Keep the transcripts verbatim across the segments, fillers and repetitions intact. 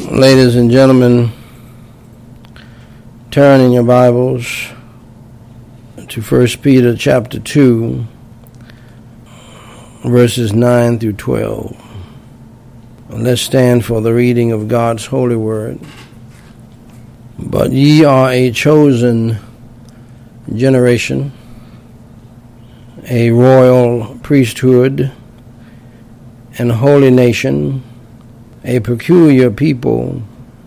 Ladies and gentlemen, turn in your Bibles to First Peter chapter two, verses nine through twelve. Let's stand for the reading of God's holy word. But ye are a chosen generation, a royal priesthood, and holy nation, a peculiar people,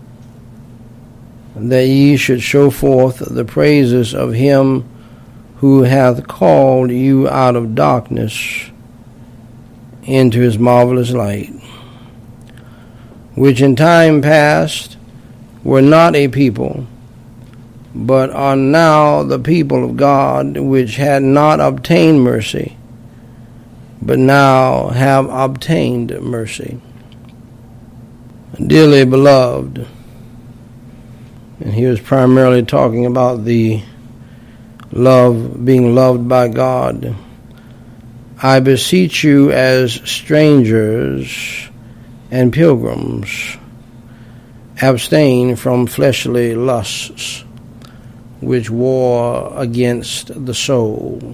that ye should show forth the praises of him who hath called you out of darkness into his marvelous light, which in time past were not a people, but are now the people of God, which had not obtained mercy, but now have obtained mercy. Dearly beloved, and he was primarily talking about the love, being loved by God. I beseech you as strangers and pilgrims, abstain from fleshly lusts, which war against the soul,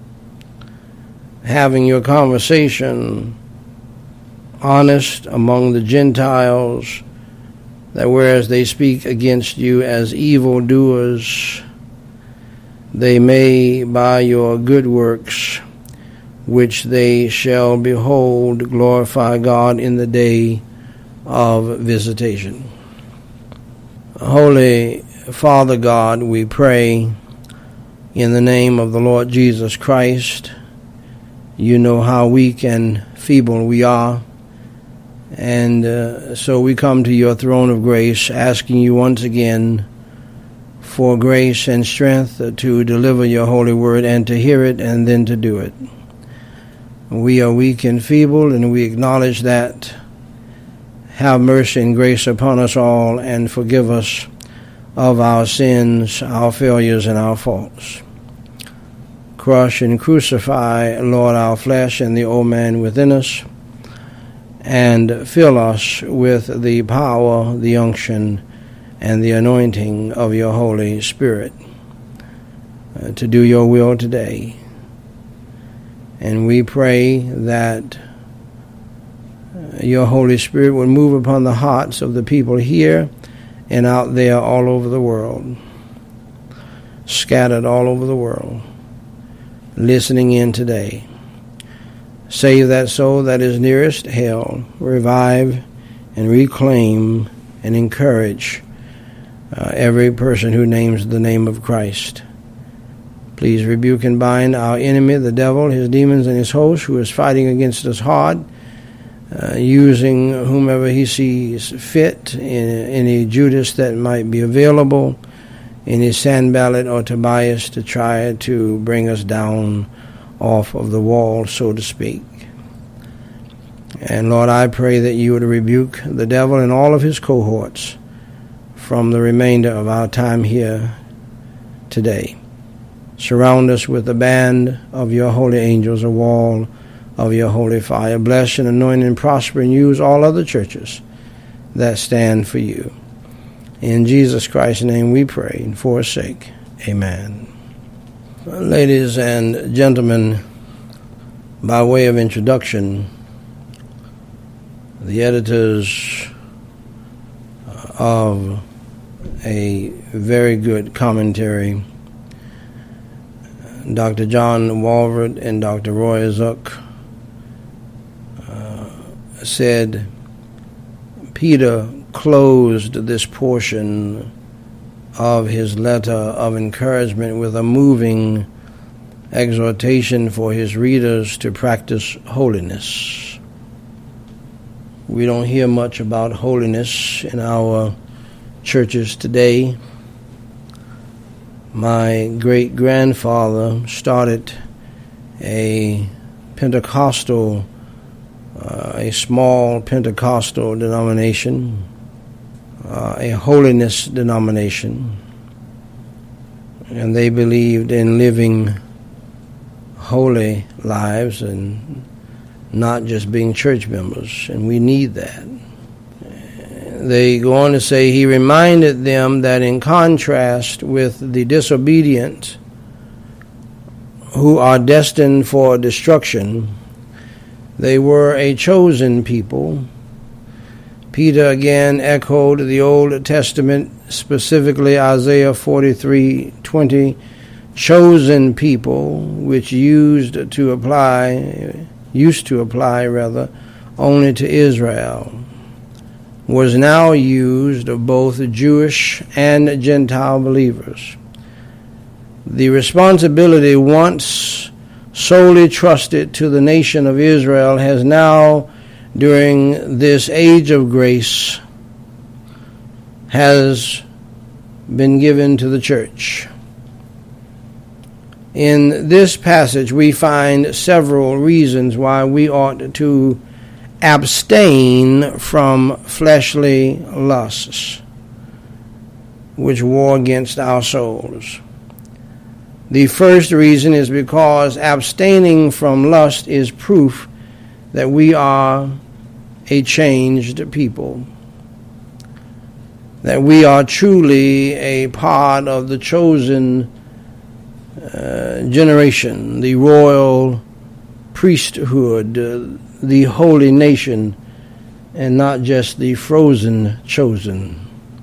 having your conversation honest among the Gentiles, that whereas they speak against you as evildoers, they may by your good works, which they shall behold, glorify God in the day of visitation. Holy Father God, we pray in the name of the Lord Jesus Christ. You know how weak and feeble we are. And uh, so we come to your throne of grace, asking you once again for grace and strength to deliver your holy word and to hear it and then to do it. We are weak and feeble, and we acknowledge that. Have mercy and grace upon us all, and forgive us of our sins, our failures, and our faults. Crush and crucify, Lord, our flesh and the old man within us, and fill us with the power, the unction, and the anointing of your Holy Spirit uh, to do your will today. And we pray that uh, your Holy Spirit would move upon the hearts of the people here and out there all over the world, scattered all over the world, listening in today. Save that soul that is nearest hell. Revive and reclaim and encourage uh, every person who names the name of Christ. Please rebuke and bind our enemy, the devil, his demons, and his host, who is fighting against us hard, uh, using whomever he sees fit, in any Judas that might be available, any Sanballat or Tobias, to try to bring us down off of the wall, so to speak. And Lord, I pray that you would rebuke the devil and all of his cohorts from the remainder of our time here today. Surround us with a band of your holy angels, a wall of your holy fire. Bless and anoint and prosper and use all other churches that stand for you. In Jesus Christ's name we pray, and for his sake, amen. Ladies and gentlemen, by way of introduction, the editors of a very good commentary, Doctor John Walvoord and Doctor Roy Zuck, uh, said Peter closed this portion of his letter of encouragement with a moving exhortation for his readers to practice holiness. We don't hear much about holiness in our churches today. My great-grandfather started a Pentecostal, uh, a small Pentecostal denomination, Uh, a holiness denomination, and they believed in living holy lives and not just being church members, and we need that. They go on to say, he reminded them that in contrast with the disobedient who are destined for destruction, they were a chosen people. Peter again echoed the Old Testament, specifically Isaiah forty-three twenty, chosen people, which used to apply, used to apply rather, only to Israel, was now used of both Jewish and Gentile believers. The responsibility once solely trusted to the nation of Israel has now, during this age of grace, has been given to the church. In this passage, we find several reasons why we ought to abstain from fleshly lusts, which war against our souls. The first reason is because abstaining from lust is proof that we are a changed people, that we are truly a part of the chosen uh, generation, the royal priesthood, uh, the holy nation, and not just the frozen chosen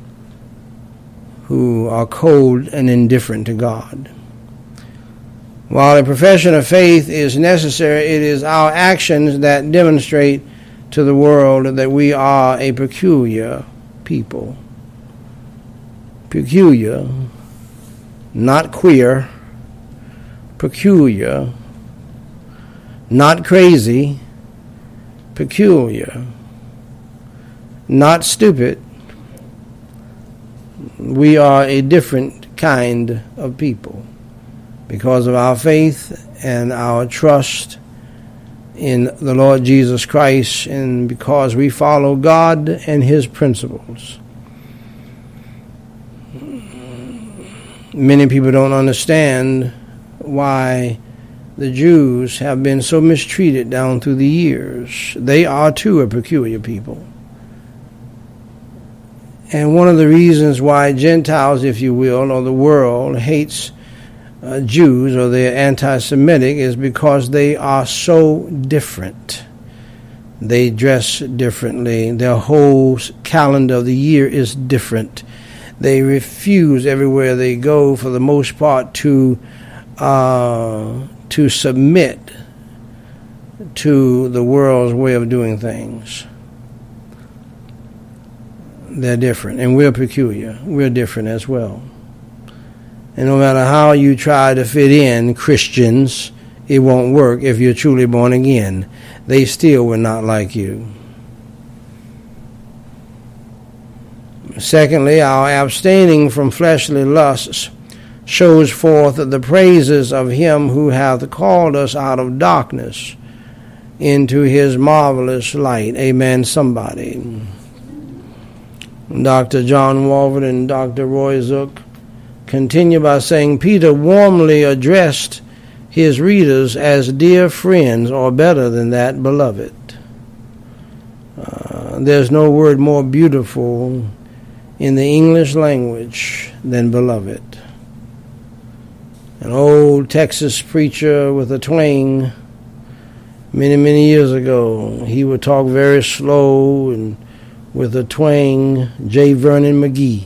who are cold and indifferent to God. While a profession of faith is necessary, it is our actions that demonstrate to the world that we are a peculiar people. Peculiar, not queer, peculiar, not crazy, peculiar, not stupid. We are a different kind of people because of our faith and our trust in the Lord Jesus Christ, and because we follow God and His principles. Many people don't understand why the Jews have been so mistreated down through the years. They are too a peculiar people. And one of the reasons why Gentiles, if you will, or the world hates uh, Jews, or they're anti-Semitic, is because they are so different. They dress differently. Their whole calendar of the year is different. They refuse everywhere they go, for the most part, to uh, to submit to the world's way of doing things. They're different, and we're peculiar. We're different as well. And no matter how you try to fit in, Christians, it won't work if you're truly born again. They still will not like you. Secondly, our abstaining from fleshly lusts shows forth the praises of Him who hath called us out of darkness into His marvelous light. Amen, somebody. Doctor John Walvoord and Doctor Roy Zook continue by saying, Peter warmly addressed his readers as dear friends, or better than that, beloved. Uh, there's no word more beautiful in the English language than beloved. An old Texas preacher with a twang many, many years ago, he would talk very slow and with a twang, J. Vernon McGee.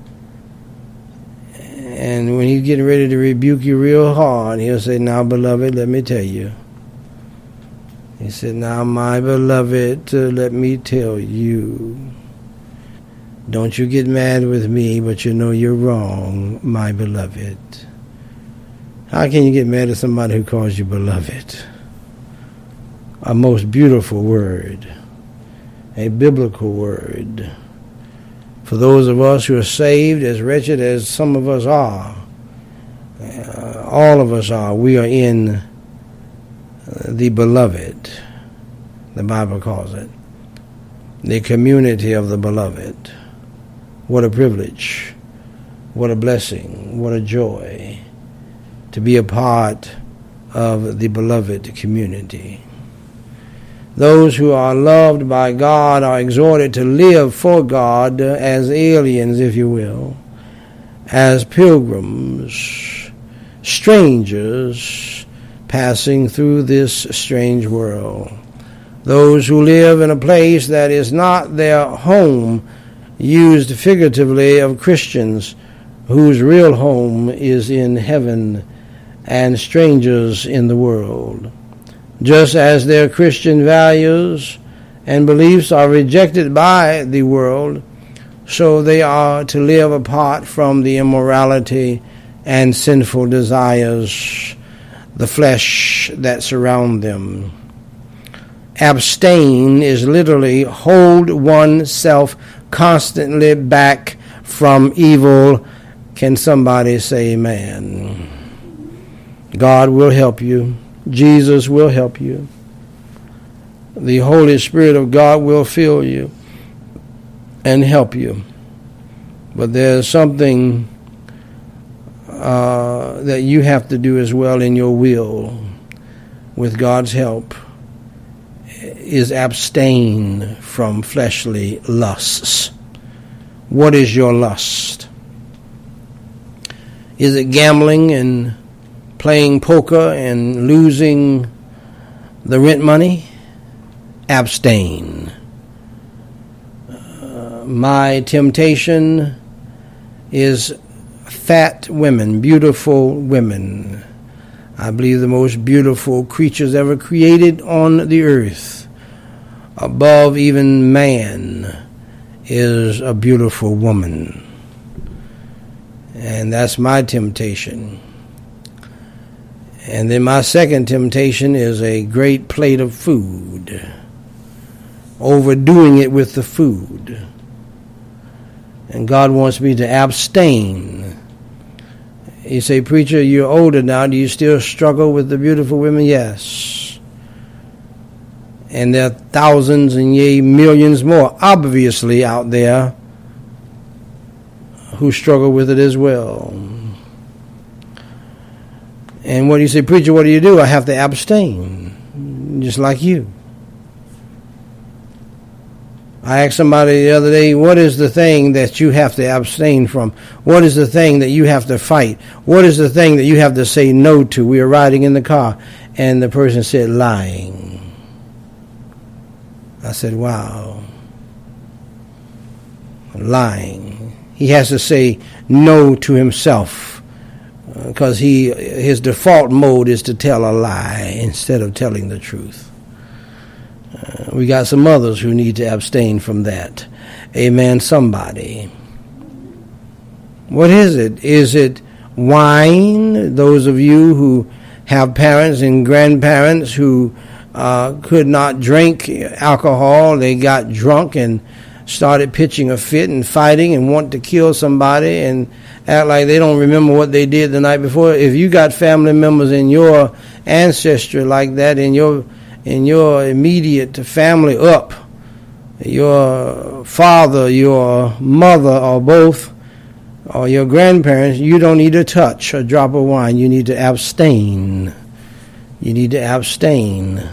And when he's getting ready to rebuke you real hard, he'll say, now, beloved, let me tell you. He said, now, my beloved, uh, let me tell you. Don't you get mad with me, but you know you're wrong, my beloved. How can you get mad at somebody who calls you beloved? A most beautiful word. A biblical word. For those of us who are saved, as wretched as some of us are, uh, all of us are, we are in uh, the beloved, the Bible calls it, the community of the beloved. What a privilege, what a blessing, what a joy to be a part of the beloved community. Those who are loved by God are exhorted to live for God as aliens, if you will, as pilgrims, strangers passing through this strange world. Those who live in a place that is not their home, used figuratively of Christians whose real home is in heaven, and strangers in the world. Just as their Christian values and beliefs are rejected by the world, so they are to live apart from the immorality and sinful desires, the flesh that surround them. Abstain is literally hold oneself constantly back from evil. Can somebody say amen? God will help you. Jesus will help you. The Holy Spirit of God will fill you and help you. But there's something uh, that you have to do as well in your will, with God's help, is abstain from fleshly lusts. What is your lust? Is it gambling and playing poker and losing the rent money? Abstain. Uh, my temptation is fat women, beautiful women. I believe the most beautiful creatures ever created on the earth, above even man, is a beautiful woman. And that's my temptation. And then my second temptation is a great plate of food, overdoing it with the food. And God wants me to abstain. You say, preacher, you're older now. Do you still struggle with the beautiful women? Yes. And there are thousands and yea, millions more, obviously, out there who struggle with it as well. And what do you say, preacher, what do you do? I have to abstain, just like you. I asked somebody the other day, what is the thing that you have to abstain from? What is the thing that you have to fight? What is the thing that you have to say no to? We were riding in the car, and the person said, lying. I said, wow. Lying. He has to say no to himself, because he his default mode is to tell a lie instead of telling the truth. Uh, we got some others who need to abstain from that. Amen, somebody. What is it? Is it wine? Those of you who have parents and grandparents who uh, could not drink alcohol, they got drunk and started pitching a fit and fighting and want to kill somebody and act like they don't remember what they did the night before. If you got family members in your ancestry like that, in your in your immediate family up, your father, your mother, or both, or your grandparents, you don't need to touch a drop of wine. You need to abstain. You need to abstain.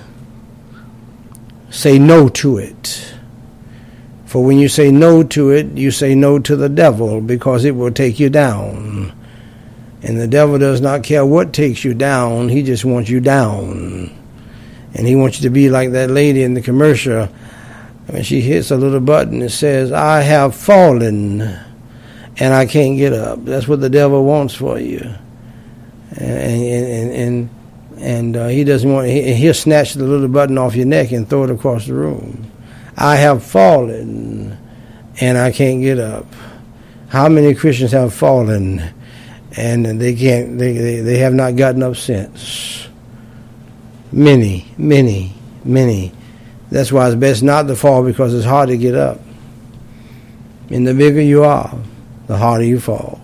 Say no to it. For when you say no to it, you say no to the devil, because it will take you down. And the devil does not care what takes you down. He just wants you down. And he wants you to be like that lady in the commercial. When she hits a little button, it says, I have fallen and I can't get up. That's what the devil wants for you. And and and, and uh, he doesn't want, he, he'll snatch the little button off your neck and throw it across the room. I have fallen and I can't get up. How many Christians have fallen and they can't, they, they, they have not gotten up since? Many, many, many. That's why it's best not to fall, because it's hard to get up. And the bigger you are, the harder you fall.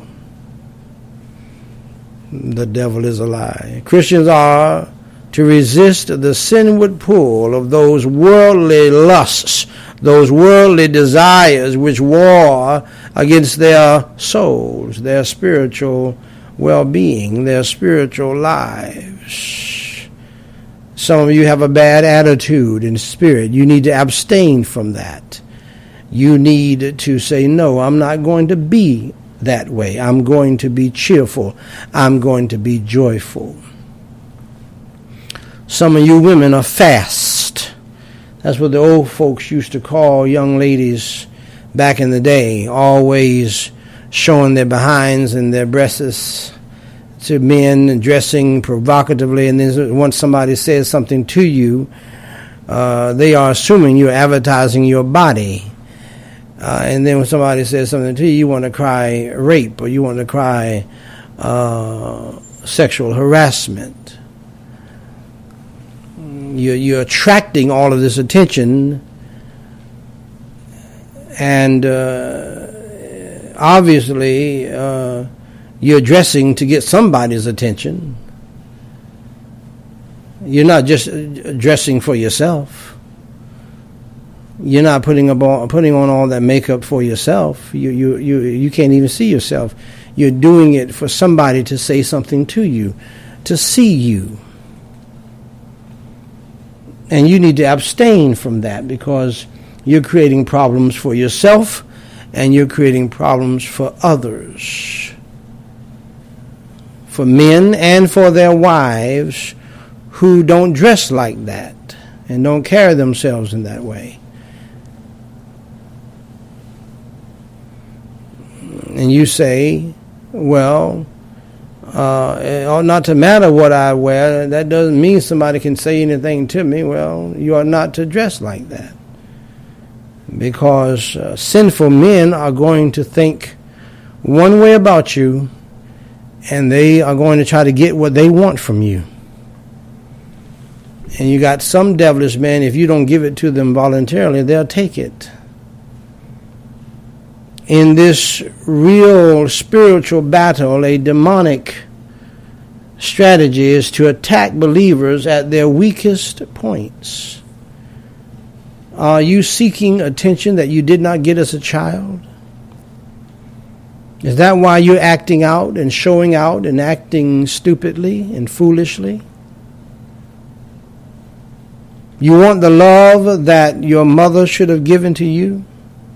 The devil is a lie. Christians are to resist the sinward pull of those worldly lusts, those worldly desires which war against their souls, their spiritual well-being, their spiritual lives. Some of you have a bad attitude and spirit. You need to abstain from that. You need to say, no, I'm not going to be that way. I'm going to be cheerful. I'm going to be joyful. Some of you women are fast. That's what the old folks used to call young ladies back in the day, always showing their behinds and their breasts to men and dressing provocatively. And then once somebody says something to you, uh, they are assuming you're advertising your body. Uh, and then when somebody says something to you, you want to cry rape, or you want to cry uh, sexual harassment. You're, you're attracting all of this attention, and uh, obviously uh, you're dressing to get somebody's attention. You're not just dressing for yourself. You're not putting up all, putting on all that makeup for yourself. You you you you can't even see yourself. You're doing it for somebody to say something to you, to see you. And you need to abstain from that, because you're creating problems for yourself and you're creating problems for others. For men and for their wives who don't dress like that and don't carry themselves in that way. And you say, well, uh, it ought not to matter what I wear. That doesn't mean somebody can say anything to me. Well, you are not to dress like that. Because uh, sinful men are going to think one way about you, and they are going to try to get what they want from you. And you got some devilish men, if you don't give it to them voluntarily, they'll take it. In this real spiritual battle, a demonic strategy is to attack believers at their weakest points. Are you seeking attention that you did not get as a child? Is that why you're acting out and showing out and acting stupidly and foolishly? You want the love that your mother should have given to you?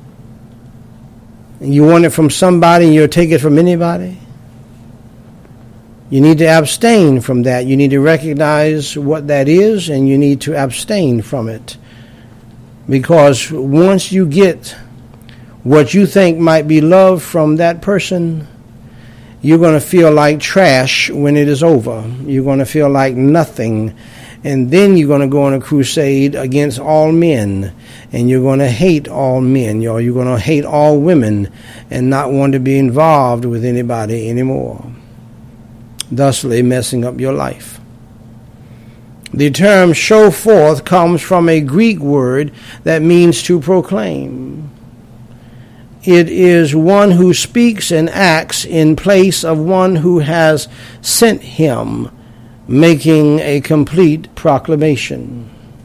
And you want it from somebody and you'll take it from anybody? You need to abstain from that. You need to recognize what that is, and you need to abstain from it. Because once you get what you think might be love from that person, you're going to feel like trash when it is over. You're going to feel like nothing. And then you're going to go on a crusade against all men. And you're going to hate all men. You're, you're going to hate all women and not want to be involved with anybody anymore, thusly messing up your life. The term show forth comes from a Greek word that means to proclaim. It is one who speaks and acts in place of one who has sent him, making a complete proclamation.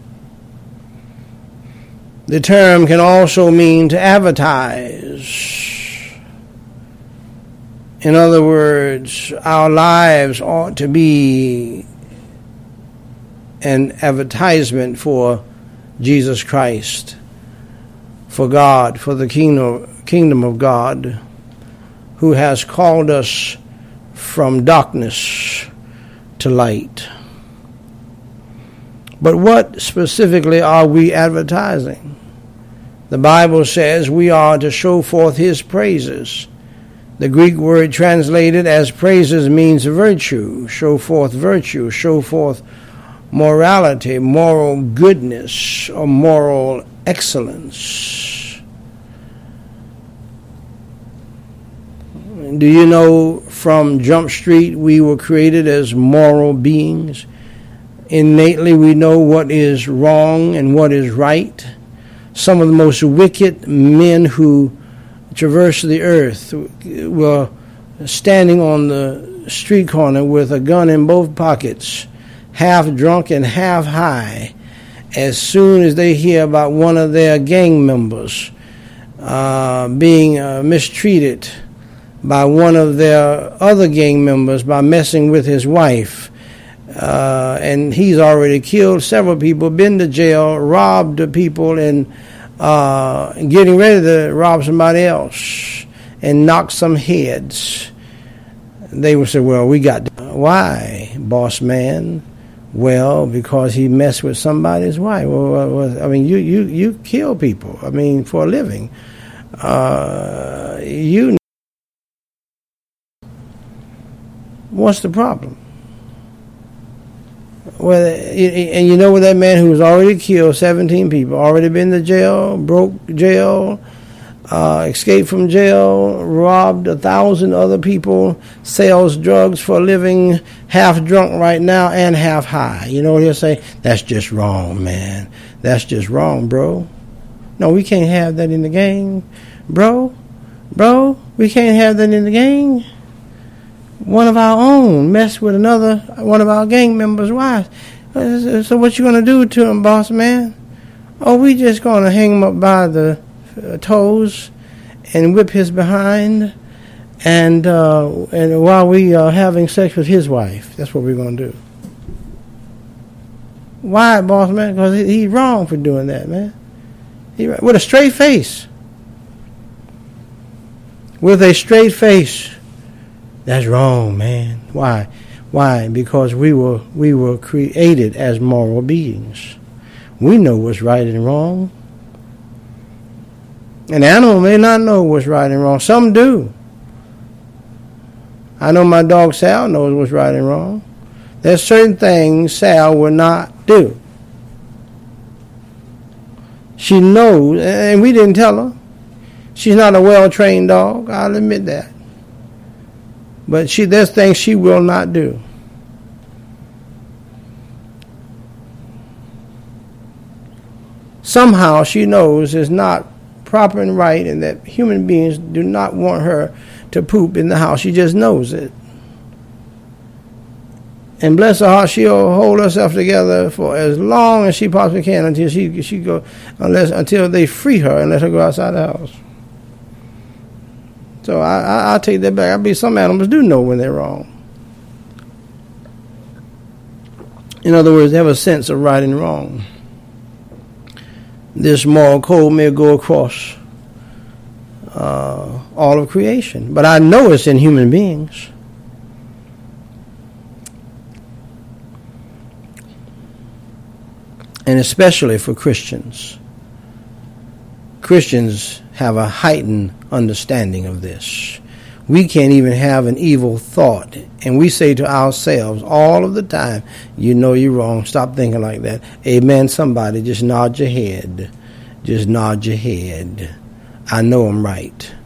The term can also mean to advertise. In other words, our lives ought to be an advertisement for Jesus Christ, for God, for the kingdom, kingdom of God, who has called us from darkness to light. But what specifically are we advertising? The Bible says we are to show forth his praises. The Greek word translated as praises means virtue, show forth virtue, show forth morality, moral goodness, or moral excellence. Do you know from Jump Street we were created as moral beings? Innately we know what is wrong and what is right. Some of the most wicked men who traverse the earth were standing on the street corner with a gun in both pockets, half drunk and half high, as soon as they hear about one of their gang members uh, being uh, mistreated by one of their other gang members by messing with his wife. uh, and he's already killed several people, been to jail, robbed the people, and uh, getting ready to rob somebody else and knock some heads. They would say, well, we got to. Why, boss man? Well, because he messed with somebody's wife. Well, well, I mean, you, you, you kill people, I mean, for a living. Uh, you. What's the problem? Well, and you know what, that man who was already killed seventeen people, already been to jail, broke jail, uh, escaped from jail, robbed a thousand other people, sells drugs for a living, half drunk right now and half high. You know what he'll say? That's just wrong, man. That's just wrong, bro. No, we can't have that in the gang, bro. Bro, we can't have that in the gang. One of our own messed with another, one of our gang members' wives. So what you going to do to him, boss man? Oh, we just going to hang him up by the uh, toes and whip his behind, and uh, and while we are having sex with his wife. That's what we're going to do. Why, boss man? Because he, he's wrong for doing that, man. He, with a straight face. With a straight face. That's wrong, man. Why? Why? Because we were we were created as moral beings. We know what's right and wrong. An animal may not know what's right and wrong. Some do. I know my dog Sal knows what's right and wrong. There's certain things Sal will not do. She knows, and we didn't tell her. She's not a well-trained dog, I'll admit that. But she, there's things she will not do. Somehow she knows it's not proper and right, and that human beings do not want her to poop in the house. She just knows it. And bless her heart, she'll hold herself together for as long as she possibly can until she she go unless until they free her and let her go outside the house. So I, I, I'll take that back. I believe some animals do know when they're wrong. In other words, they have a sense of right and wrong. This moral code may go across uh, all of creation, but I know it's in human beings. And especially for Christians. Christians have a heightened understanding of this. We can't even have an evil thought. And we say to ourselves all of the time, you know you're wrong. Stop thinking like that. Amen. Somebody just nod your head. Just nod your head. I know I'm right.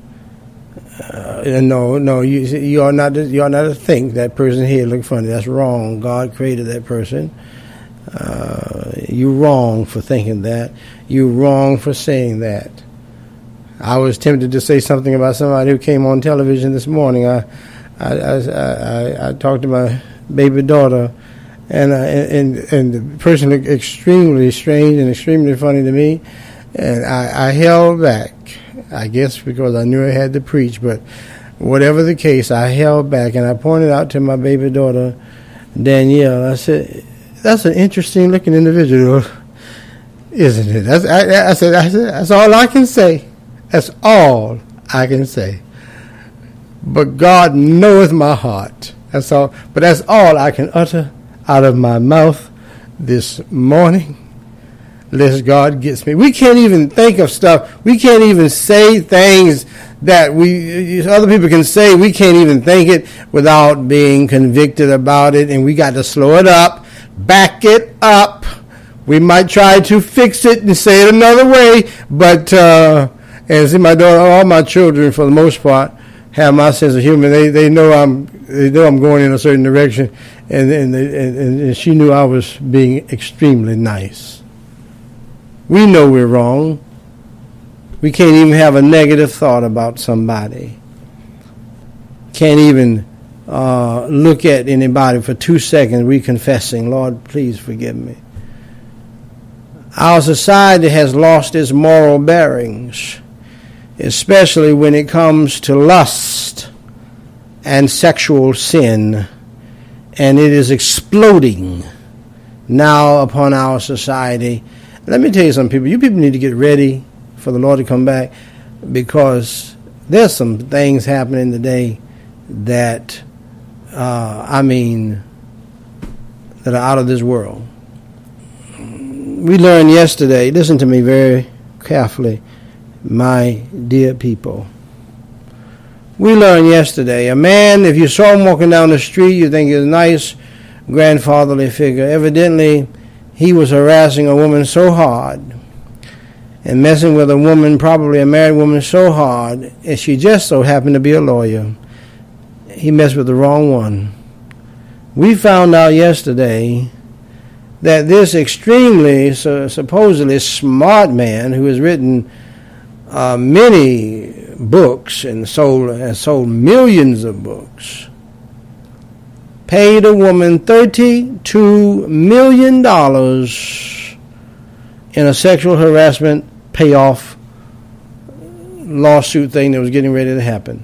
Uh, no, no, you you are not you are not to think that person here look funny. That's wrong. God created that person. Uh, you're wrong for thinking that. You're wrong for saying that. I was tempted to say something about somebody who came on television this morning. I, I, I, I, I talked to my baby daughter, and, uh, and and the person looked extremely strange and extremely funny to me, and I, I held back. I guess because I knew I had to preach, but whatever the case, I held back, and I pointed out to my baby daughter, Danielle. I said, "That's an interesting looking individual, isn't it?" That's, I, I said, I said, "That's all I can say. That's all I can say. But God knoweth my heart." That's all. But that's all I can utter out of my mouth this morning. Lest God gets me. We can't even think of stuff. We can't even say things that we other people can say. We can't even think it without being convicted about it. And we got to slow it up, back it up. We might try to fix it and say it another way, but uh, and see, my daughter, all my children, for the most part, have my sense of humor. They they know I'm they know I'm going in a certain direction, and and, they, and and she knew I was being extremely nice. We know we're wrong. We can't even have a negative thought about somebody. Can't even uh, look at anybody for two seconds. We confessing, Lord, please forgive me. Our society has lost its moral bearings, especially when it comes to lust and sexual sin and it is exploding now upon our society. Let me tell you something, people. You people need to get ready for the Lord to come back, because there's some things happening today that, uh, I mean, that are out of this world. We learned yesterday, listen to me very carefully, my dear people. We learned yesterday, a man, if you saw him walking down the street, you think he's a nice grandfatherly figure. Evidently, he was harassing a woman so hard and messing with a woman, probably a married woman, so hard, and she just so happened to be a lawyer. He messed with the wrong one. We found out yesterday that this extremely, so supposedly smart man who has written uh, many books and sold has sold millions of books, paid a woman thirty-two million dollars in a sexual harassment payoff lawsuit thing that was getting ready to happen.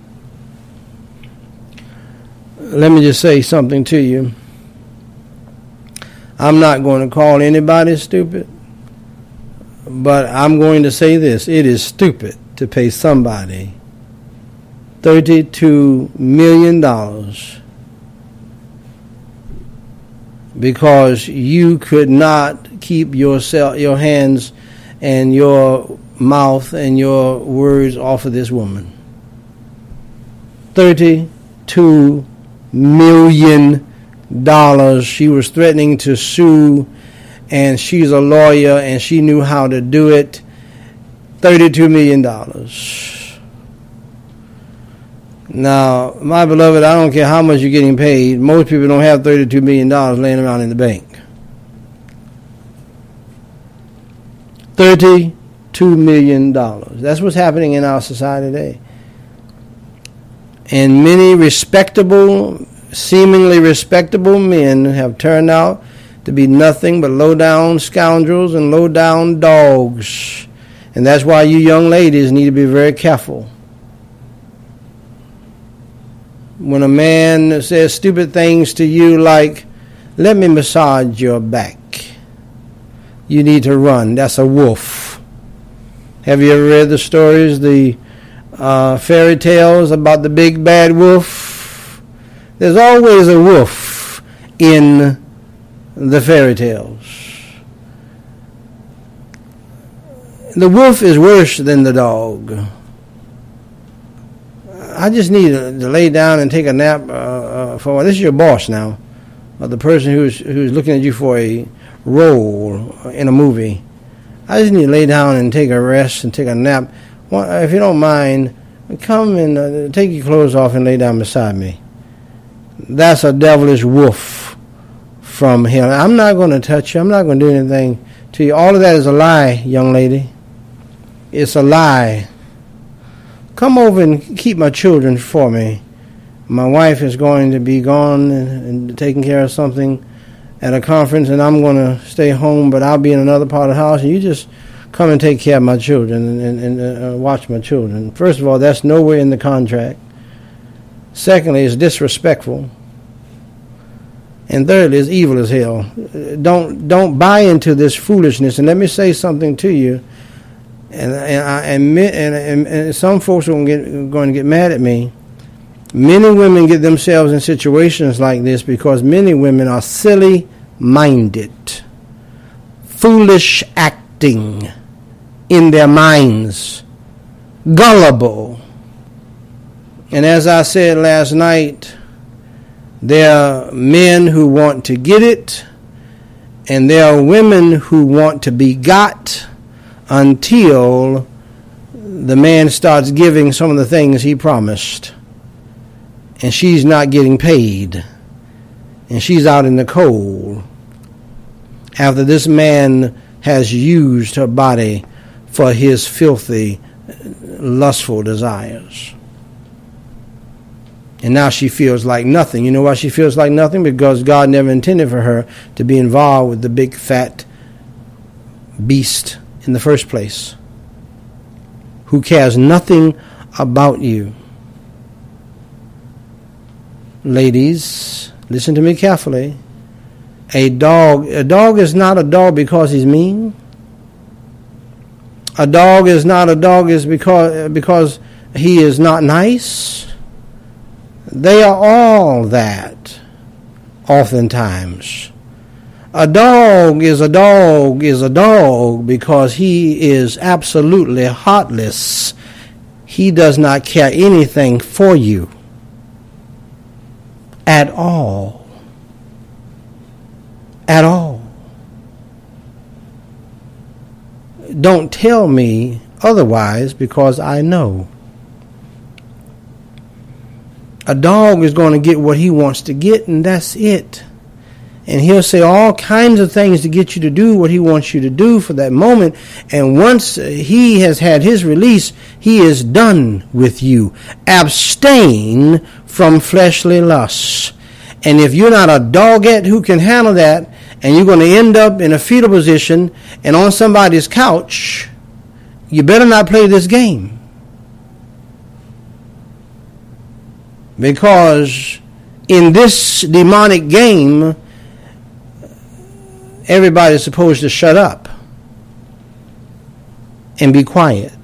Let me just say something to you. I'm not going to call anybody stupid, but I'm going to say this. It is stupid to pay somebody thirty-two million dollars because you could not keep yourself, your hands and your mouth and your words off of this woman. thirty-two million dollars. She was threatening to sue, and she's a lawyer, and she knew how to do it. thirty-two million dollars. Now, my beloved, I don't care how much you're getting paid. Most people don't have thirty-two million dollars laying around in the bank. thirty-two million dollars. That's what's happening in our society today. And many respectable, seemingly respectable men have turned out to be nothing but low-down scoundrels and low-down dogs. And that's why you young ladies need to be very careful. When a man says stupid things to you like, let me massage your back, you need to run. That's a wolf. Have you ever read the stories, the uh, fairy tales about the big bad wolf? There's always a wolf in the fairy tales. The wolf is worse than the dog. I just need to, to lay down and take a nap uh, uh, for a while. This is your boss now, or the person who's who's looking at you for a role in a movie. I just need to lay down and take a rest and take a nap. Well, if you don't mind, come and uh, take your clothes off and lay down beside me. That's a devilish wolf from hell. I'm not going to touch you. I'm not going to do anything to you. All of that is a lie, young lady. It's a lie. Come over and keep my children for me. My wife is going to be gone and, and taking care of something at a conference, and I'm going to stay home, but I'll be in another part of the house, and you just come and take care of my children and, and, and uh, watch my children. First of all, that's nowhere in the contract. Secondly, it's disrespectful. And thirdly, it's evil as hell. Don't don't buy into this foolishness. And let me say something to you. And and I admit, and, and, and some folks are going to, get, going to get mad at me. Many women get themselves in situations like this because many women are silly-minded, foolish acting in their minds, gullible. And as I said last night, there are men who want to get it, and there are women who want to be got until the man starts giving some of the things he promised. And she's not getting paid. And she's out in the cold after this man has used her body for his filthy, lustful desires. And now she feels like nothing. You know why she feels like nothing? Because God never intended for her to be involved with the big fat beast in the first place, who cares nothing about you. Ladies, Listen to me carefully. A dog, a dog is not a dog because he's mean. A dog is not a dog is because because he is not nice. They are all that, oftentimes. A dog is a dog is a dog because he is absolutely heartless. He does not care anything for you at all. At all. Don't tell me otherwise, because I know. A dog is going to get what he wants to get, and that's it. And he'll say all kinds of things to get you to do what he wants you to do for that moment. And once he has had his release, he is done with you. Abstain from fleshly lusts. And if you're not a dogette who can handle that, and you're going to end up in a fetal position and on somebody's couch, you better not play this game. Because in this demonic game, everybody's supposed to shut up and be quiet.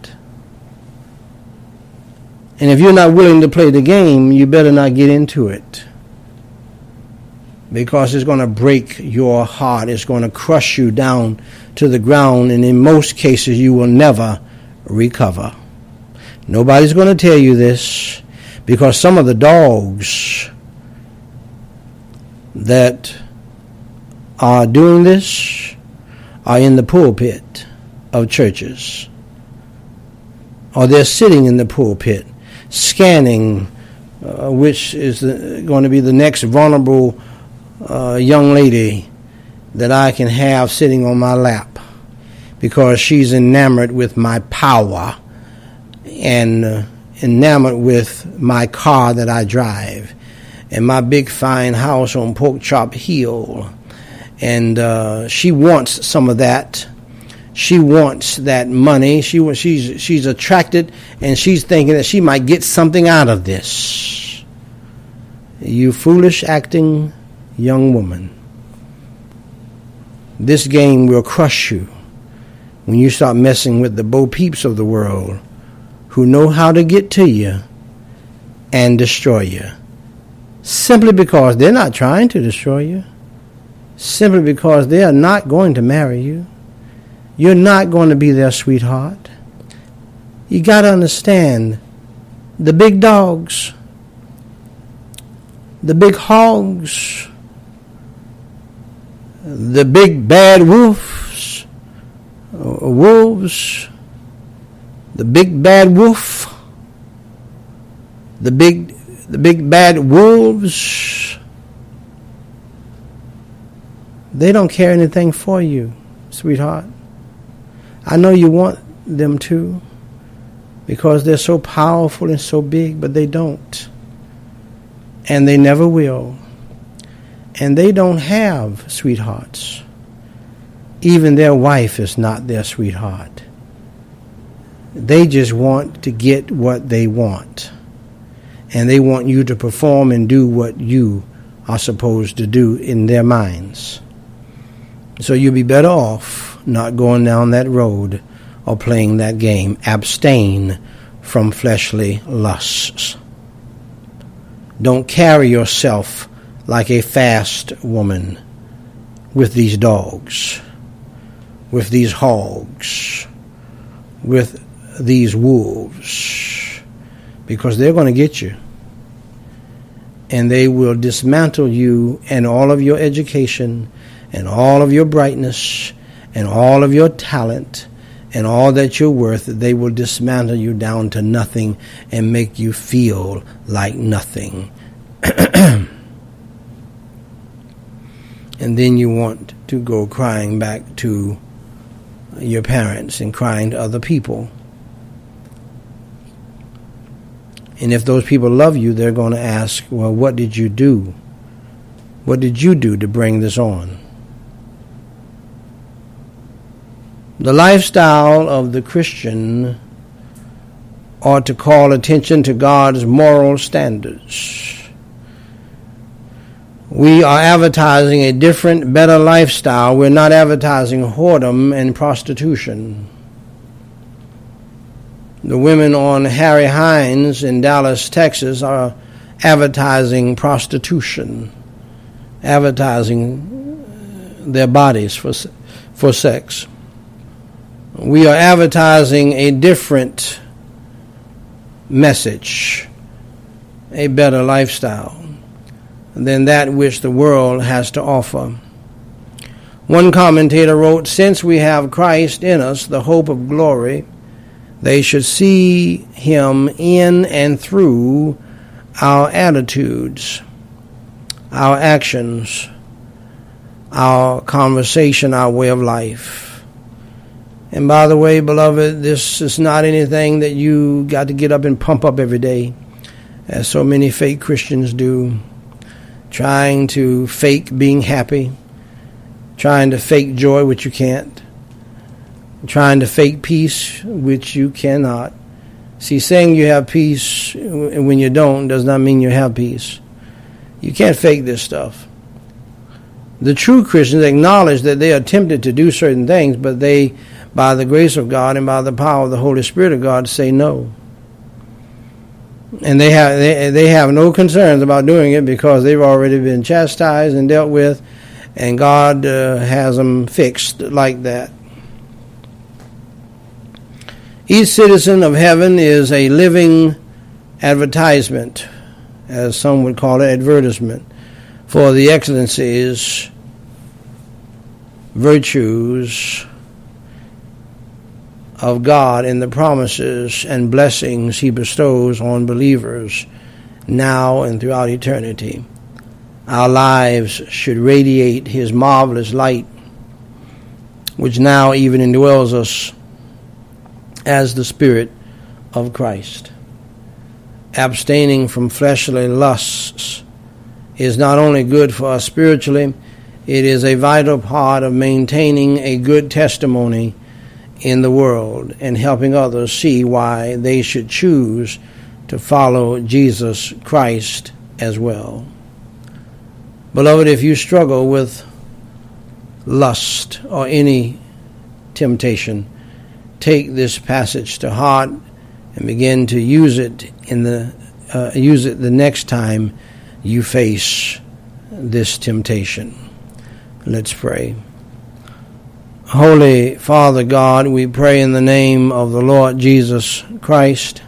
And if you're not willing to play the game, you better not get into it. Because it's going to break your heart. It's going to crush you down to the ground. And in most cases, you will never recover. Nobody's going to tell you this. Because some of the dogs that are doing this are in the pulpit of churches. Or they're sitting in the pulpit scanning uh, which is the, going to be the next vulnerable uh, young lady that I can have sitting on my lap, because she's enamored with my power and uh, enamored with my car that I drive and my big fine house on Pork Chop Hill. And uh, she wants some of that. She wants that money. She she's she's attracted, and she's thinking that she might get something out of this. You foolish acting young woman. This game will crush you when you start messing with the Bo Peeps of the world, who know how to get to you and destroy you. Simply because they're not trying to destroy you. Simply because they are not going to marry you. You're not going to be their sweetheart. You got to understand, the big dogs, the big hogs, the big bad wolves, uh, wolves, the big bad wolf, the big, the big bad wolves, they don't care anything for you, sweetheart. I know you want them to, because they're so powerful and so big, but they don't. And they never will. And they don't have sweethearts. Even their wife is not their sweetheart. They just want to get what they want. And they want you to perform and do what you are supposed to do in their minds. So you'll be better off not going down that road or playing that game. Abstain from fleshly lusts. Don't carry yourself like a fast woman with these dogs, with these hogs, with these wolves, because they're going to get you. And they will dismantle you and all of your education and all of your brightness and all of your talent and all that you're worth. They will dismantle you down to nothing and make you feel like nothing. And then you want to go crying back to your parents and crying to other people. And if those people love you, they're going to ask, well, what did you do? What did you do to bring this on? The lifestyle of the Christian ought to call attention to God's moral standards. We are advertising a different, better lifestyle. We're not advertising whoredom and prostitution. The women on Harry Hines in Dallas, Texas are advertising prostitution, advertising their bodies for for sex. We are advertising a different message, a better lifestyle than that which the world has to offer. One commentator wrote, "Since we have Christ in us, the hope of glory, they should see him in and through our attitudes, our actions, our conversation, our way of life." And by the way, beloved, this is not anything that you got to get up and pump up every day, as so many fake Christians do, trying to fake being happy, trying to fake joy, which you can't, trying to fake peace, which you cannot. See, saying you have peace when you don't does not mean you have peace. You can't fake this stuff. The true Christians acknowledge that they are tempted to do certain things, but they, by the grace of God and by the power of the Holy Spirit of God, say no. And they have they, they have no concerns about doing it because they've already been chastised and dealt with, and God uh, has them fixed like that. Each citizen of heaven is a living advertisement, as some would call it, advertisement, for the excellencies, virtues of God and the promises and blessings he bestows on believers now and throughout eternity. Our lives should radiate his marvelous light, which now even indwells us as the Spirit of Christ. Abstaining from fleshly lusts is not only good for us spiritually, it is a vital part of maintaining a good testimony in the world and helping others see why they should choose to follow Jesus Christ as well. Beloved, if you struggle with lust or any temptation, take this passage to heart and begin to use it in the uh, use it the next time you face this temptation. Let's pray. Holy Father God, we pray in the name of the Lord Jesus Christ.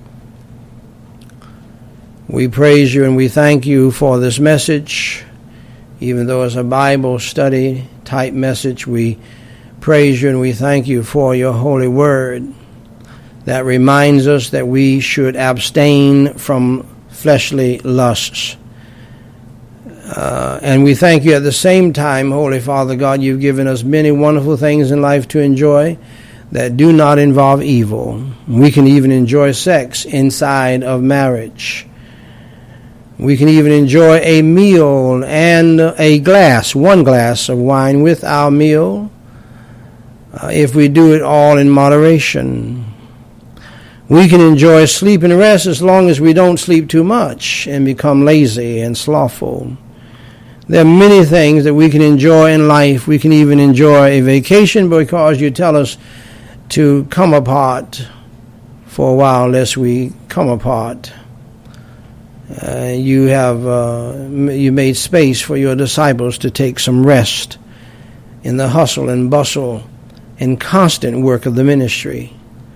We praise you and we thank you for this message. Even though it's a Bible study type message, we praise you and we thank you for your holy word that reminds us that we should abstain from fleshly lusts. Uh, and we thank you at the same time, Holy Father God, you've given us many wonderful things in life to enjoy that do not involve evil. We can even enjoy sex inside of marriage. We can even enjoy a meal and a glass, one glass of wine with our meal, uh, if we do it all in moderation. We can enjoy sleep and rest as long as we don't sleep too much and become lazy and slothful. There are many things that we can enjoy in life. We can even enjoy a vacation because you tell us to come apart for a while lest we come apart. Uh, you have uh, you made space for your disciples to take some rest in the hustle and bustle and constant work of the ministry.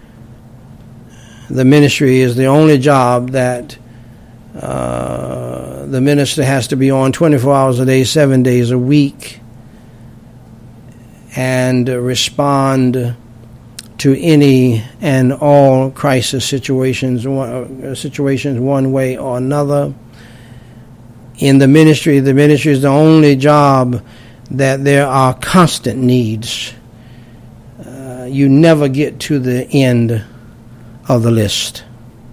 The ministry is the only job that uh, the minister has to be on twenty-four hours a day, seven days a week, and uh, respond to any and all crisis situations, uh, situations one way or another. In the ministry, the ministry is the only job that there are constant needs. Uh, you never get to the end of the list,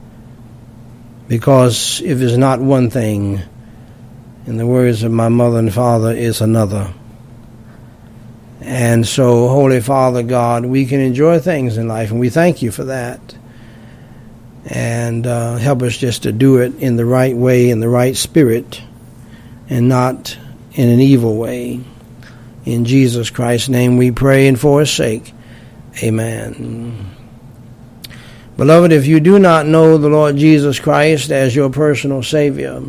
because if it's not one thing, in the words of my mother and father, it's another. And so, Holy Father God, we can enjoy things in life, and we thank you for that. And uh, help us just to do it in the right way, in the right spirit, and not in an evil way. In Jesus Christ's name we pray, and for his sake, amen. Beloved, if you do not know the Lord Jesus Christ as your personal Savior,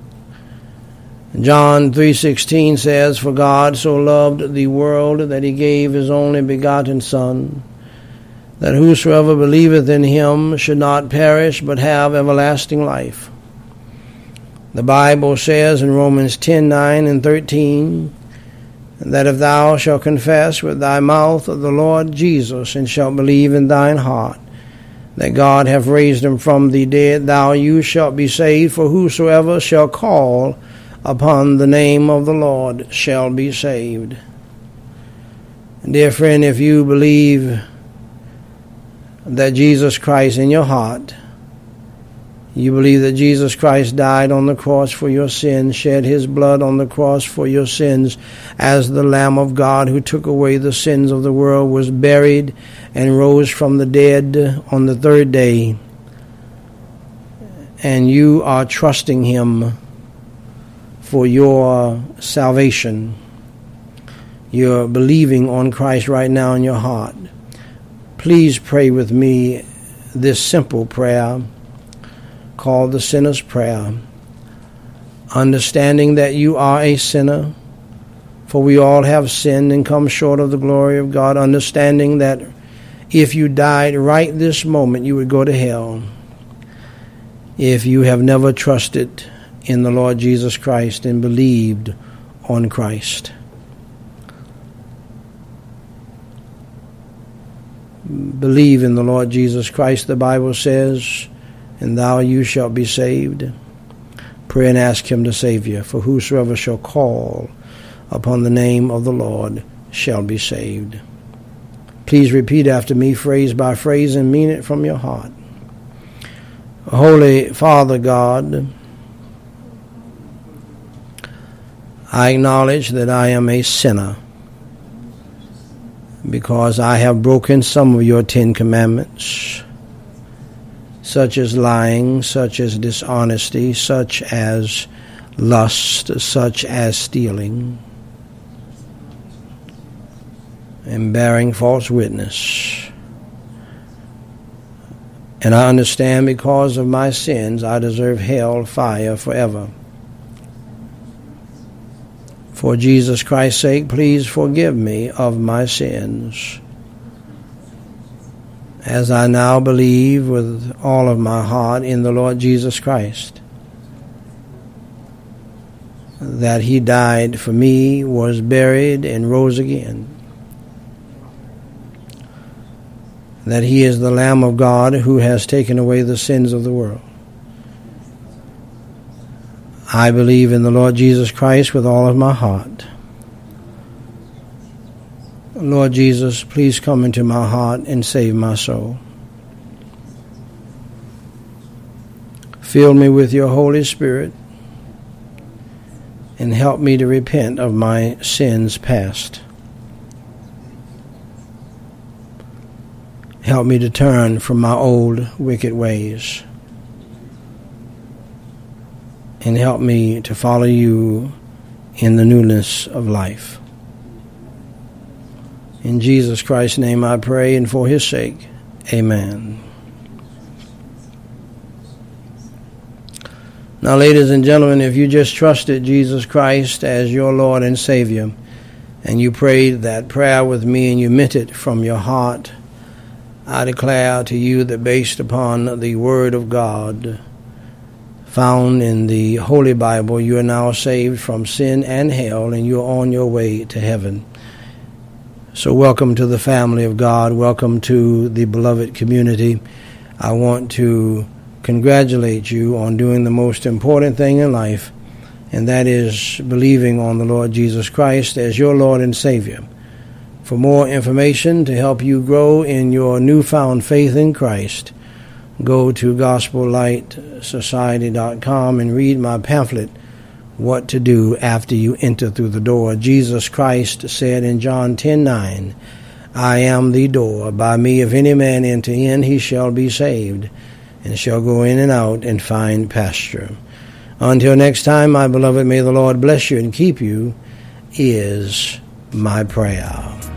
John three sixteen says, "For God so loved the world that he gave his only begotten Son, that whosoever believeth in him should not perish but have everlasting life." The Bible says in Romans ten nine and thirteen, that if thou shalt confess with thy mouth the Lord Jesus, and shalt believe in thine heart that God hath raised him from the dead, thou you shalt be saved. For whosoever shall call upon the name of the Lord shall be saved. Dear friend, if you believe that Jesus Christ in your heart, you believe that Jesus Christ died on the cross for your sins, shed his blood on the cross for your sins as the Lamb of God who took away the sins of the world, was buried and rose from the dead on the third day, and you are trusting him for your salvation. You're believing on Christ right now in your heart. Please pray with me this simple prayer called the Sinner's Prayer. Understanding that you are a sinner, for we all have sinned and come short of the glory of God. Understanding that if you died right this moment, you would go to hell if you have never trusted in the Lord Jesus Christ and believed on Christ. Believe in the Lord Jesus Christ, the Bible says, and thou you shalt be saved. Pray and ask him to save you. For whosoever shall call upon the name of the Lord shall be saved. Please repeat after me, phrase by phrase, and mean it from your heart. Holy Father God, I acknowledge that I am a sinner because I have broken some of your Ten Commandments, such as lying, such as dishonesty, such as lust, such as stealing, and bearing false witness. And I understand because of my sins I deserve hell, fire forever. For Jesus Christ's sake, please forgive me of my sins, as I now believe with all of my heart in the Lord Jesus Christ, that he died for me, was buried, and rose again, that he is the Lamb of God who has taken away the sins of the world. I believe in the Lord Jesus Christ with all of my heart. Lord Jesus, please come into my heart and save my soul. Fill me with your Holy Spirit and help me to repent of my sins past. Help me to turn from my old wicked ways, and help me to follow you in the newness of life. In Jesus Christ's name I pray, and for his sake, amen. Now, ladies and gentlemen, if you just trusted Jesus Christ as your Lord and Savior, and you prayed that prayer with me and you meant it from your heart, I declare to you that based upon the Word of God found in the Holy Bible, you are now saved from sin and hell, and you are on your way to heaven. So welcome to the family of God. Welcome to the beloved community. I want to congratulate you on doing the most important thing in life, and that is believing on the Lord Jesus Christ as your Lord and Savior. For more information to help you grow in your newfound faith in Christ, go to gospel light society dot com and read my pamphlet, What to Do After You Enter Through the Door. Jesus Christ said in John ten nine, I am the door. By me if any man enter in, he shall be saved, and shall go in and out and find pasture. Until next time, my beloved, may the Lord bless you and keep you, is my prayer.